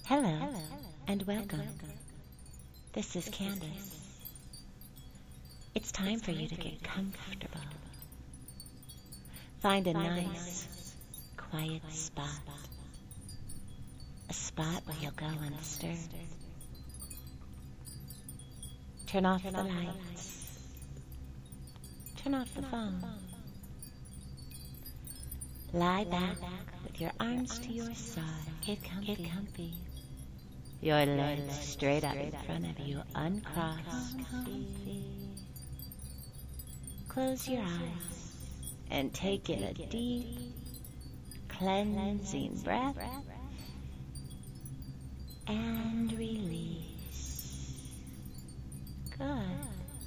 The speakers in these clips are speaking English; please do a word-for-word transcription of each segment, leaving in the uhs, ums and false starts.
Hello, and welcome. This is Candace. It's time for you to get comfortable. Find a nice, quiet spot. A spot where you'll go undisturbed. Turn off the lights. Turn off the phone. Lie back with your arms to your side. Get comfy. Get comfy. Your legs straight up in front of you, uncrossed. Close your eyes and take in a deep, cleansing breath and release. Good.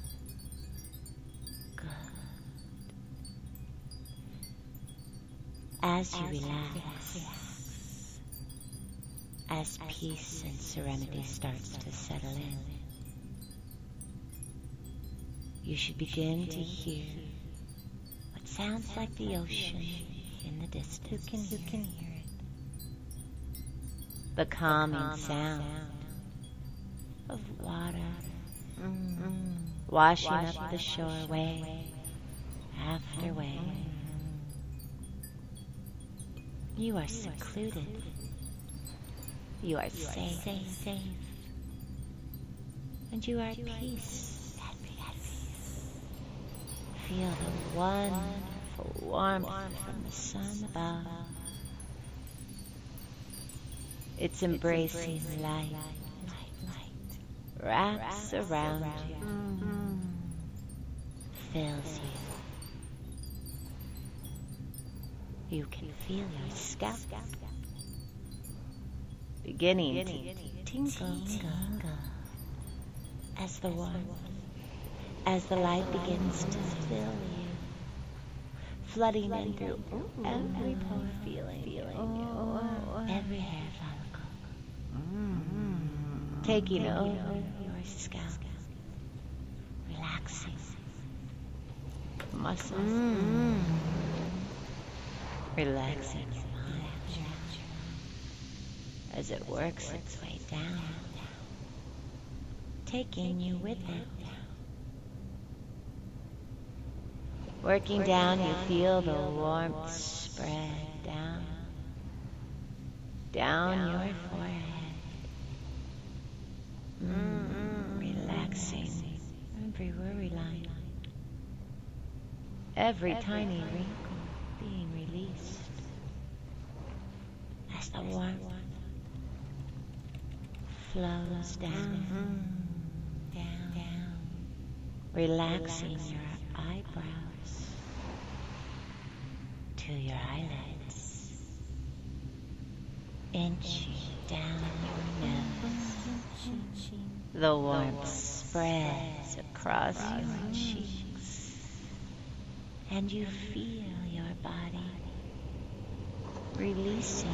Good. As you relax, as peace and serenity starts to settle in, you should begin to hear what sounds like the ocean in the distance. Who can, who can hear it? The calming sound of water mm-hmm. washing, washing up the shore wave after wave. You are secluded. You are safe, safe, safe, and you are at peace. Feel the wonderful warmth from the sun above. Its embracing light, wraps around you, fills you. You can feel your scalp beginning, beginning to tingle, tingle as the warmth, as the light begins to fill you, flooding in through every pore, feeling, feeling you, every hair follicle, taking over your scalp, relaxing muscles, relaxing your mind as it works its way down, taking you with it. Working down, you feel the warmth spread down, down your forehead, mm, relaxing every worry line, every tiny wrinkle being released as the warmth flows down, down, down, relaxing your eyebrows to your eyelids, inching down your nose. The warmth spreads across your cheeks, and you feel your body releasing,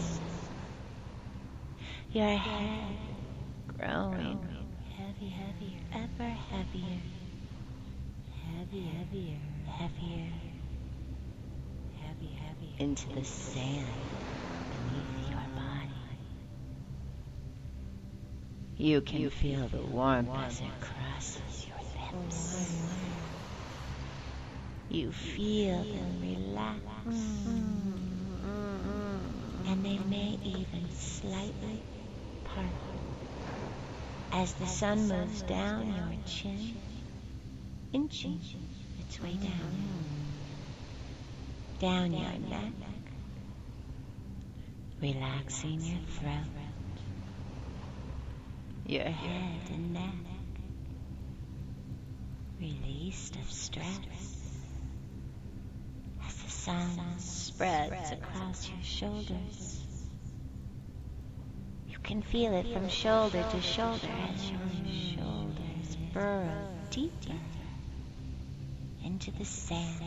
your head growing heavy, heavier, ever heavier, heavy, heavier, heavier, heavy, heavier, into the sand beneath your body. You can you feel the warmth as it crosses your lips. You feel them relax, and they may even slightly part as the sun moves down your chin, inching its way down, down your neck, relaxing your throat, your head and neck, released of stress, as the sun spreads across your shoulders. You can feel it from shoulder to shoulder as your shoulders burrow deeper into the sand,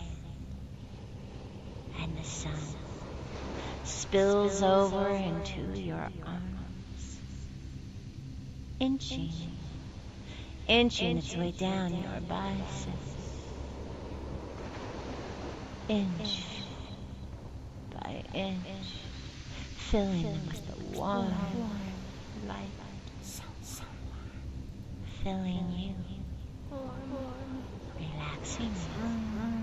and the sun spills over into your arms, inching, inching its way down your biceps, inch by inch, filling them with the warm, light, filling you, relaxing you,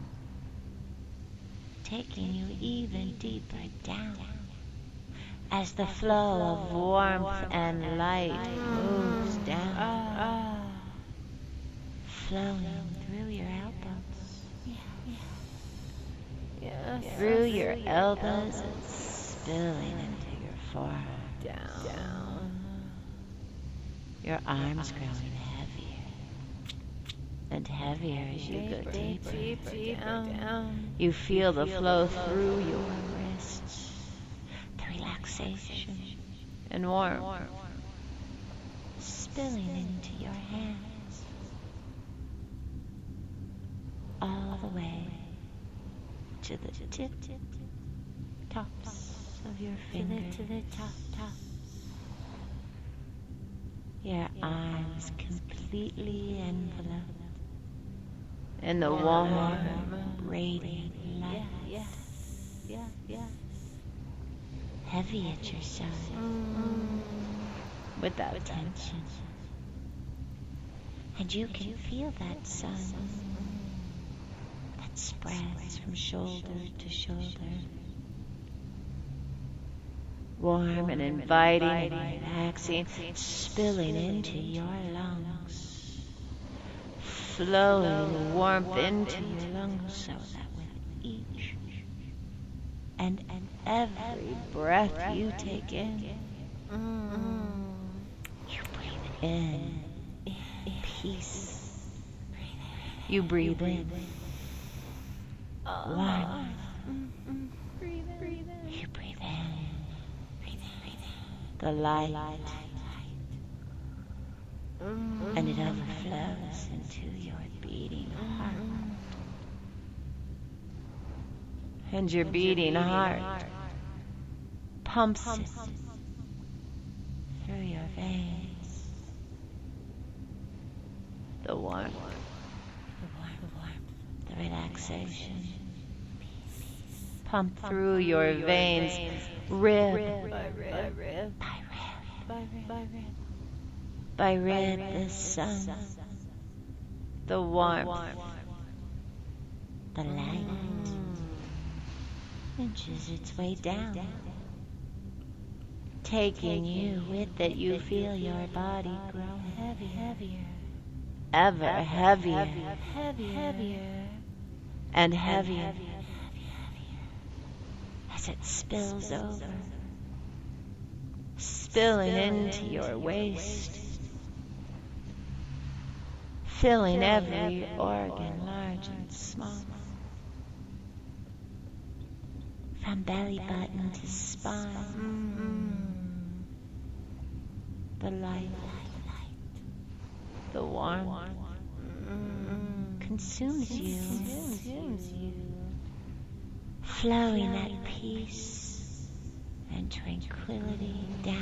taking you even deeper down as the flow of warmth and light moves down, flowing through your elbows, through your elbows, spilling into your forearm. Down. Your arms growing heavier and heavier as you go deeper. Deeper, deeper down. You feel the flow through your wrists, the relaxation and warmth spilling into your hands, all the way to the tip tops of your fingers. To the top tops. Your arms completely enveloped in the warm, radiant light. Yes, yes, yes. Heavy at your side, Mm. without tension. And you can feel that sun that spreads from shoulder to shoulder. Warm and inviting and relaxing, spilling into your lungs, flowing warmth into your lungs so that with each and, and every breath you take in, you breathe in peace. You breathe in warmth. You breathe in the light, and it overflows into your beating heart. And your beating heart pumps it through your veins. The warmth, the warmth, the warmth, the relaxation pump through your veins, rib By rib, rib, by rib, by rib, by rib, by rib, the sun, the warmth, the light inches its way down, taking you with it. You feel your body grow heavy, heavier, ever heavier, heavier, heavier, and heavier as it spills over, spilling into your waist, filling every organ, large and small, from belly button to spine. The light, the warmth consumes you, consumes you, flowing at peace and tranquility down,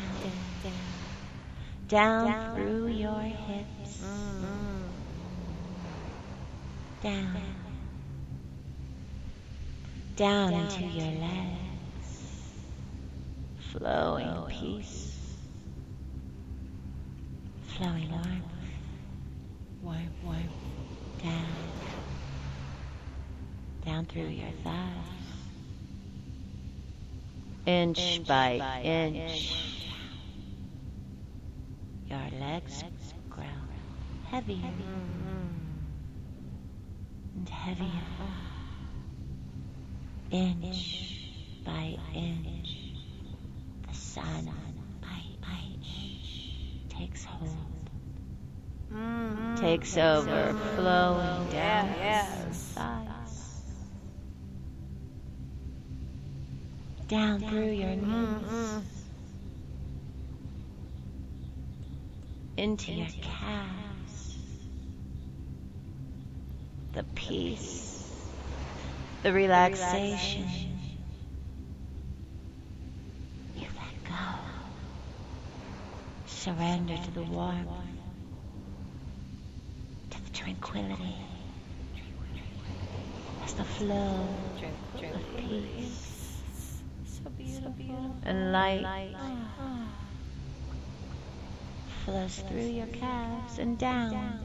down, down through your hips, down, down into your legs, flowing peace, flowing warmth, warmth, warmth, down, down through your thighs, inch by inch. Your legs grow heavier and heavier, inch by inch. The sun by inch takes hold, takes over, flowing down your thighs, down through your knees, into your calves. The peace, the relaxation. You let go. Surrender to the warmth, to the tranquility, as the flow of peace so beautiful, and light flows through your calves and down,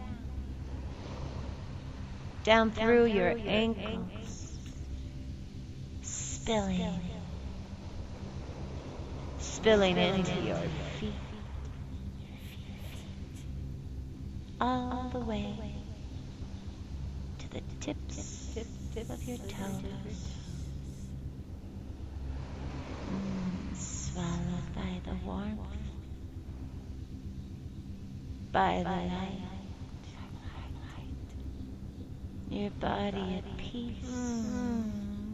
down through your ankles, spilling, spilling into your feet, all the way to the tips of your toes, mm, swallowed by the warmth, by the light, your body at peace. Mm.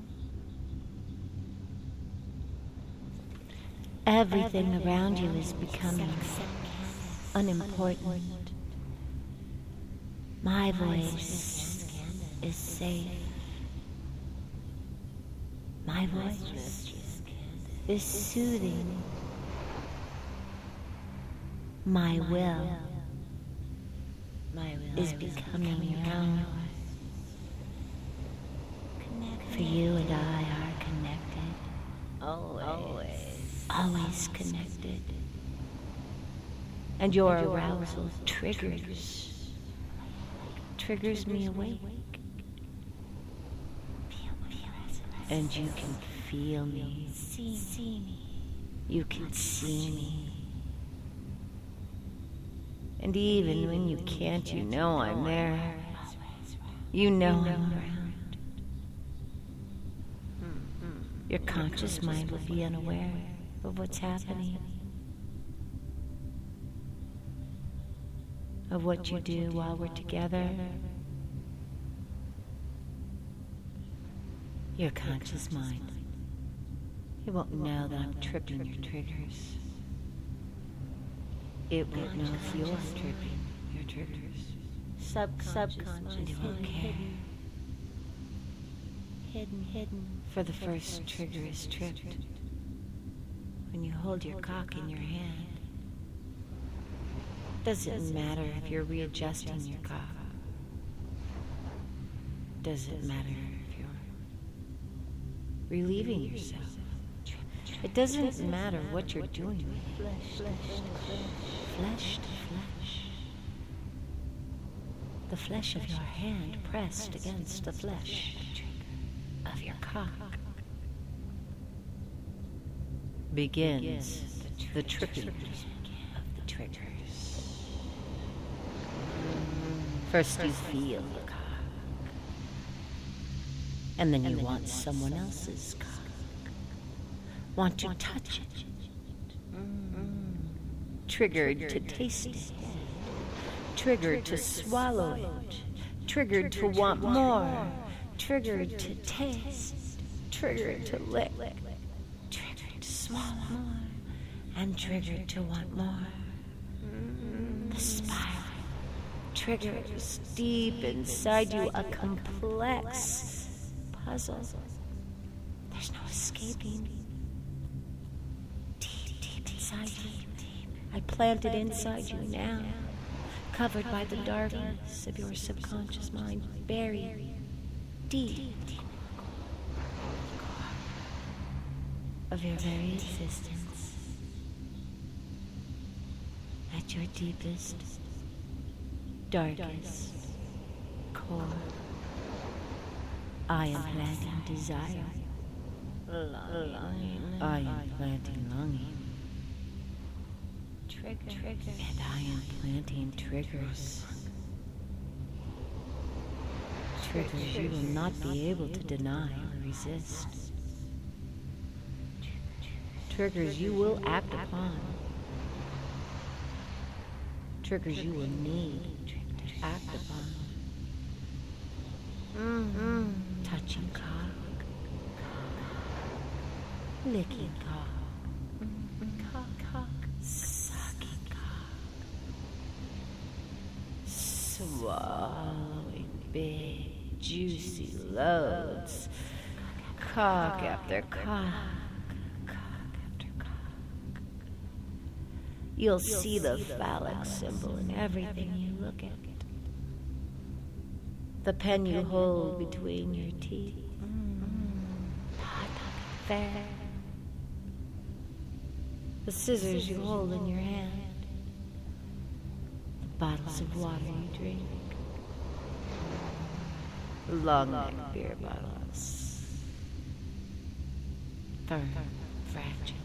Everything around you is becoming unimportant. My voice is safe. My voice is soothing. My will is becoming young. For you and I are connected. Always. Always connected. And your arousal triggers. Triggers me awake. And you can feel me. See me. You can see me. And even when you can't, you know I'm there. You know I'm around. Your conscious mind will be unaware of what's happening, of what you do while we're together. Your conscious mind, it won't know that I'm tripping your triggers. It won't know if you're tripping your triggers. Subconscious, and it won't care. Hidden, hidden. For the first trigger is tripped when you hold your cock in your hand. Doesn't matter if you're readjusting your cock. Doesn't matter if you're relieving yourself. It doesn't matter what you're doing. Flesh to flesh. The flesh of your hand pressed against the flesh of your cock begins the tripping of the triggers. First you feel your cock, and then you want someone else's cock. Want to touch it. Triggered to taste it. Triggered to swallow it. Triggered to want more. Triggered to taste. Triggered to lick. Triggered to swallow. And triggered to want more. The spiral triggers deep inside you a complex puzzle. There's no escaping. Deep, deep inside you. I planted inside you now, covered by the darkness of your subconscious mind, buried deep of your very existence. At your deepest, darkest core, I am planting desire. I am planting longing. Trigger. And I am planting triggers. Triggers you will not be able to deny or resist. Triggers you will act upon. Triggers you will need to act upon. Mm-hmm. Touching cock. Licking cock. Cock, cock. Sucking cock. Swallowing big, juicy loads. Cock after cock. You'll see the phallic symbol in everything you look at. The pen you hold between your teeth. Fair. The scissors you hold in your hand. bottles of water you drink, long neck beer bottles, firm, fragile.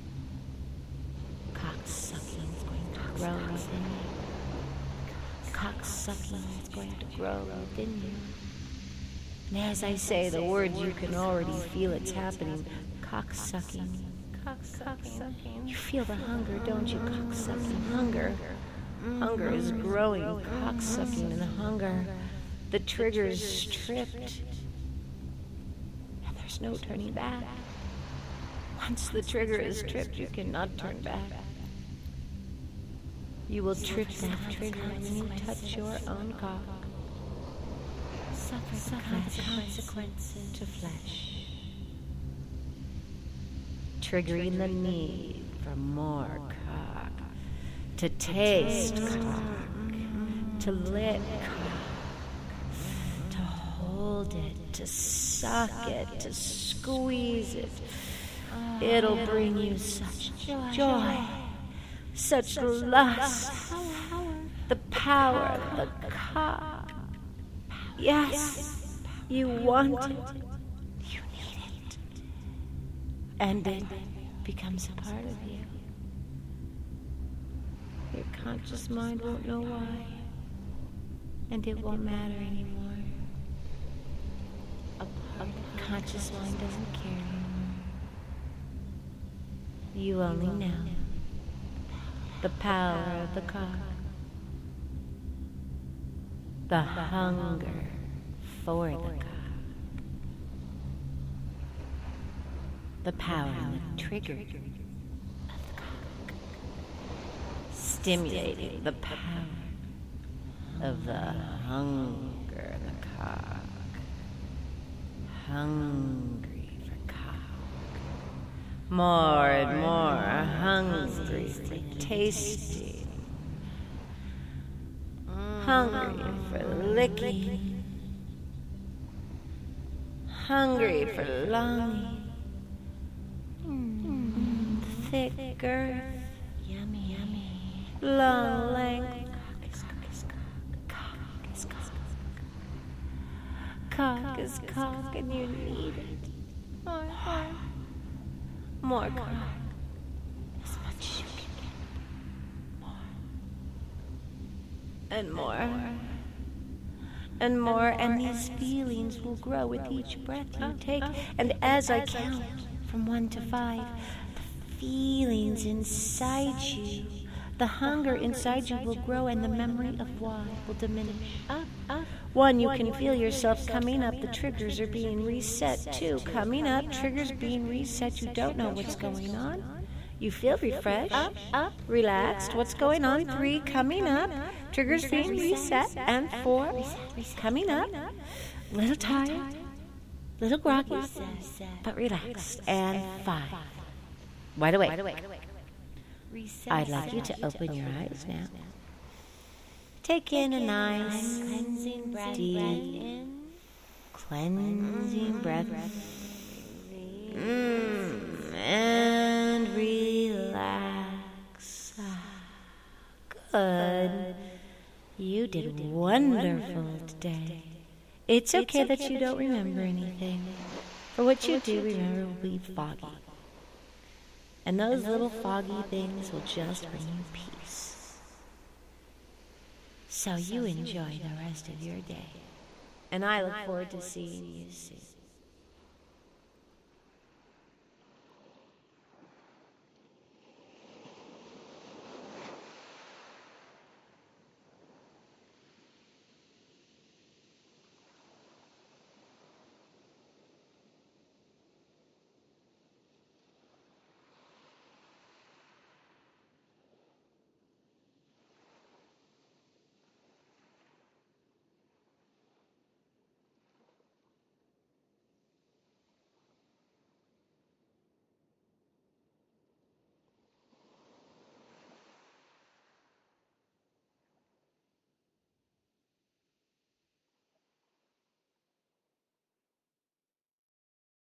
Cocksucking is going to grow within you. Cocksucking is going to grow within you. And as I say the words, you can already feel it's happening. Cocksucking. Cocksucking. You feel the hunger, don't you? Cocksucking. Hunger. Hunger is growing. Cocksucking and hunger. The trigger's stripped. And there's no turning back. Once the trigger is tripped, you cannot turn back. You will trip that trigger when you touch your own cock. Suffer, Suffer the consequences to flesh. Triggering the need for more cock. To taste cock. To lick cock. To hold it. To suck it. To squeeze it. It'll bring you such joy, such lust, the power of the cock. Yes, you want it, you need it, and it becomes a part of you. Your conscious mind won't know why, and it won't matter anymore. A conscious mind doesn't care anymore. You only know the power of the cock, the hunger for the cock, the power and the trigger of the cock, stimulating the power of the hunger of the cock, hungry. More and more hungry for tasting, hungry for licking, hungry for longing, mm, thick girth, yummy, yummy, long length, cock is cock, cock is cock, and you need it. More, more. More cock. As much as you can get. More. And more. And more. And these feelings will grow with each breath you take. And as I count from one to five, the feelings inside you, the hunger inside you will grow, and the memory of why will diminish. Up, up. One, you can feel yourself coming up. The triggers are being reset. Two, coming up. Triggers being reset. You don't know what's going on. You feel refreshed, up, up, relaxed. What's going on? Three, coming up. Triggers being reset. And four, coming up. Little tired, little groggy, but relaxed. And five, wide awake. I'd like you to open your eyes now. Take in a nice, cleansing breath, deep, cleansing breath, mm, and relax. Good. You did wonderful today. It's okay that you don't remember anything, for what you do remember will be foggy. And those little foggy things will just bring you peace. So you enjoy the rest of your day. And I look forward to seeing you soon.